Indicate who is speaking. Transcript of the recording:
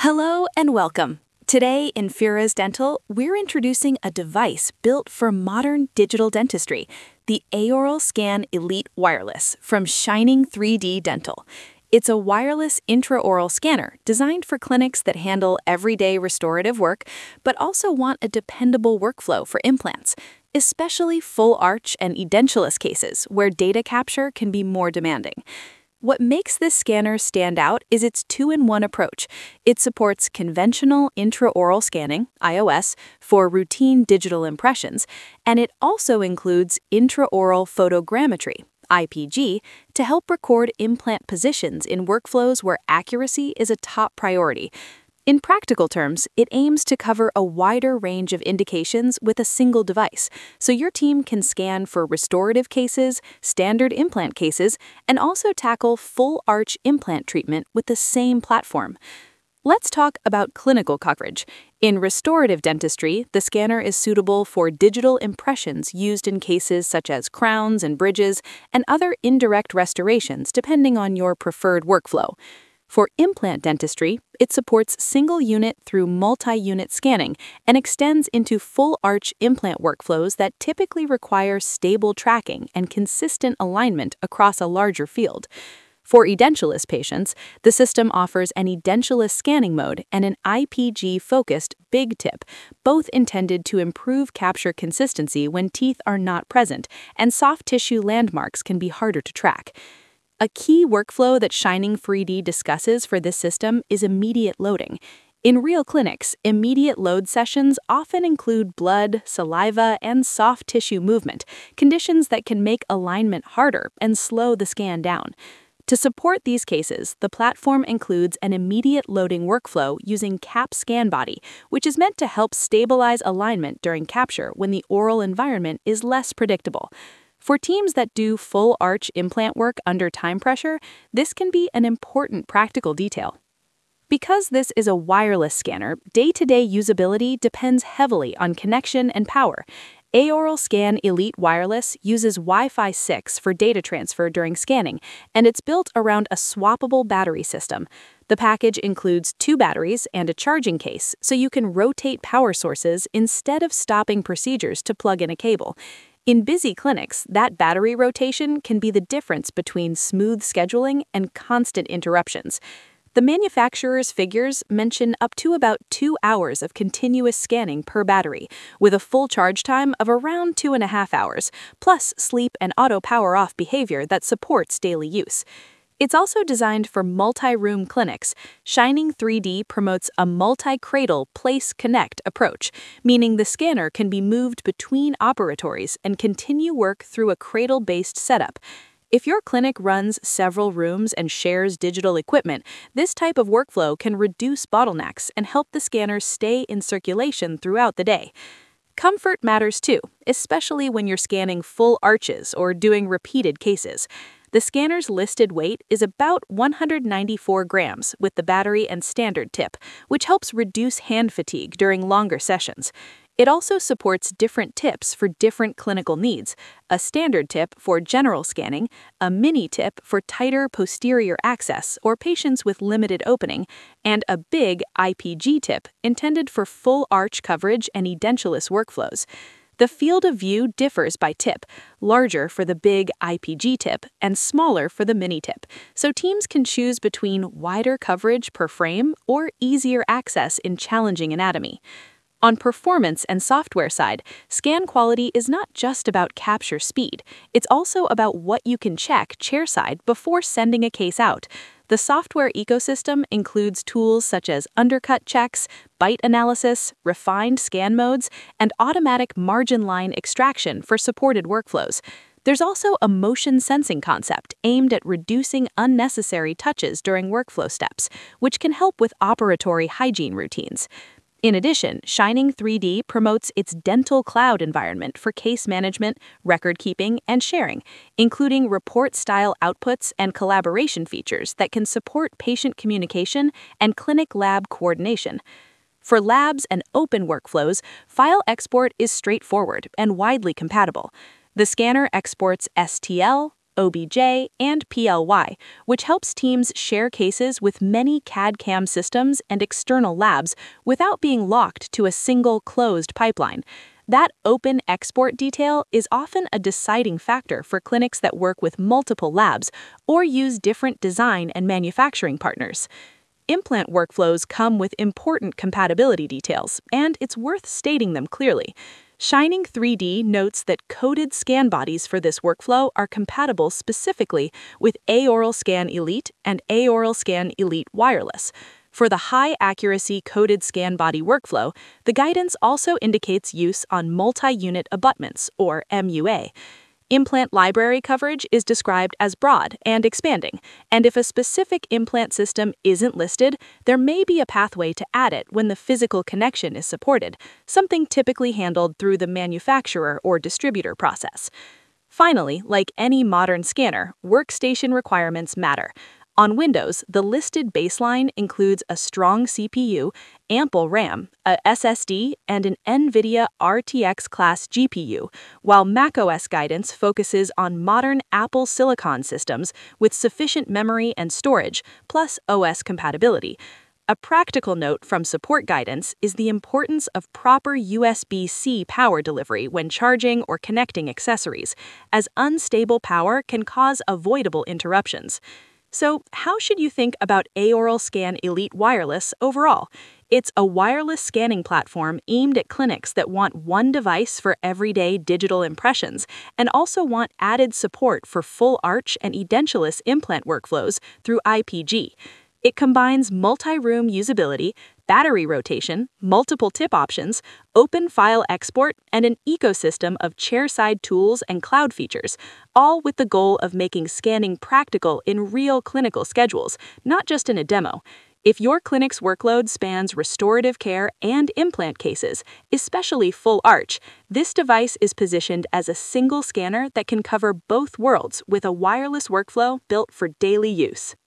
Speaker 1: Hello and welcome. Today in Fura's Dental, we're introducing a device built for modern digital dentistry, the Aoral Scan Elite Wireless from Shining 3D Dental. It's a wireless intraoral scanner designed for clinics that handle everyday restorative work, but also want a dependable workflow for implants, especially full arch and edentulous cases where data capture can be more demanding. What makes this scanner stand out is its two-in-one approach. It supports conventional intraoral scanning, IOS, for routine digital impressions, and it also includes intraoral photogrammetry, IPG, to help record implant positions in workflows where accuracy is a top priority. In practical terms, it aims to cover a wider range of indications with a single device, so your team can scan for restorative cases, standard implant cases, and also tackle full arch implant treatment with the same platform. Let's talk about clinical coverage. In restorative dentistry, the scanner is suitable for digital impressions used in cases such as crowns and bridges and other indirect restorations depending on your preferred workflow. For implant dentistry, it supports single-unit through multi-unit scanning and extends into full-arch implant workflows that typically require stable tracking and consistent alignment across a larger field. For edentulous patients, the system offers an edentulous scanning mode and an IPG-focused big tip, both intended to improve capture consistency when teeth are not present and soft tissue landmarks can be harder to track. A key workflow that Shining 3D discusses for this system is immediate loading. In real clinics, immediate load sessions often include blood, saliva, and soft tissue movement, conditions that can make alignment harder and slow the scan down. To support these cases, the platform includes an immediate loading workflow using CAP Scan Body, which is meant to help stabilize alignment during capture when the oral environment is less predictable. For teams that do full arch implant work under time pressure, this can be an important practical detail. Because this is a wireless scanner, day-to-day usability depends heavily on connection and power. Aoral Scan Elite Wireless uses Wi-Fi 6 for data transfer during scanning, and it's built around a swappable battery system. The package includes 2 batteries and a charging case, so you can rotate power sources instead of stopping procedures to plug in a cable. In busy clinics, that battery rotation can be the difference between smooth scheduling and constant interruptions. The manufacturer's figures mention up to about 2 hours of continuous scanning per battery, with a full charge time of around 2.5 hours, plus sleep and auto power-off behavior that supports daily use. It's also designed for multi-room clinics. Shining 3D promotes a multi-cradle place-connect approach, meaning the scanner can be moved between operatories and continue work through a cradle-based setup. If your clinic runs several rooms and shares digital equipment, this type of workflow can reduce bottlenecks and help the scanner stay in circulation throughout the day. Comfort matters too, especially when you're scanning full arches or doing repeated cases. The scanner's listed weight is about 194 grams with the battery and standard tip, which helps reduce hand fatigue during longer sessions. It also supports different tips for different clinical needs: a standard tip for general scanning, a mini tip for tighter posterior access or patients with limited opening, and a big IPG tip intended for full arch coverage and edentulous workflows. The field of view differs by tip, larger for the big IPG tip and smaller for the mini tip, so teams can choose between wider coverage per frame or easier access in challenging anatomy. On performance and software side, scan quality is not just about capture speed, it's also about what you can check chairside before sending a case out. The software ecosystem includes tools such as undercut checks, bite analysis, refined scan modes, and automatic margin line extraction for supported workflows. There's also a motion sensing concept aimed at reducing unnecessary touches during workflow steps, which can help with operatory hygiene routines. In addition, Shining 3D promotes its dental cloud environment for case management, record keeping, and sharing, including report-style outputs and collaboration features that can support patient communication and clinic lab coordination. For labs and open workflows, file export is straightforward and widely compatible. The scanner exports STL, OBJ, and PLY, which helps teams share cases with many CAD/CAM systems and external labs without being locked to a single closed pipeline. That open export detail is often a deciding factor for clinics that work with multiple labs or use different design and manufacturing partners. Implant workflows come with important compatibility details, and it's worth stating them clearly. Shining 3D notes that coded scan bodies for this workflow are compatible specifically with Aoral Scan Elite and Aoral Scan Elite Wireless. For the high-accuracy coded scan body workflow, the guidance also indicates use on multi-unit abutments, or MUA. Implant library coverage is described as broad and expanding, and if a specific implant system isn't listed, there may be a pathway to add it when the physical connection is supported, something typically handled through the manufacturer or distributor process. Finally, like any modern scanner, workstation requirements matter. On Windows, the listed baseline includes a strong CPU, ample RAM, a SSD, and an NVIDIA RTX class GPU, while macOS guidance focuses on modern Apple Silicon systems with sufficient memory and storage, plus OS compatibility. A practical note from support guidance is the importance of proper USB-C power delivery when charging or connecting accessories, as unstable power can cause avoidable interruptions. So, how should you think about Aoral Scan Elite Wireless overall? It's a wireless scanning platform aimed at clinics that want one device for everyday digital impressions and also want added support for full arch and edentulous implant workflows through IPG. It combines multi-room usability, battery rotation, multiple tip options, open file export, and an ecosystem of chairside tools and cloud features, all with the goal of making scanning practical in real clinical schedules, not just in a demo. If your clinic's workload spans restorative care and implant cases, especially full arch, this device is positioned as a single scanner that can cover both worlds with a wireless workflow built for daily use.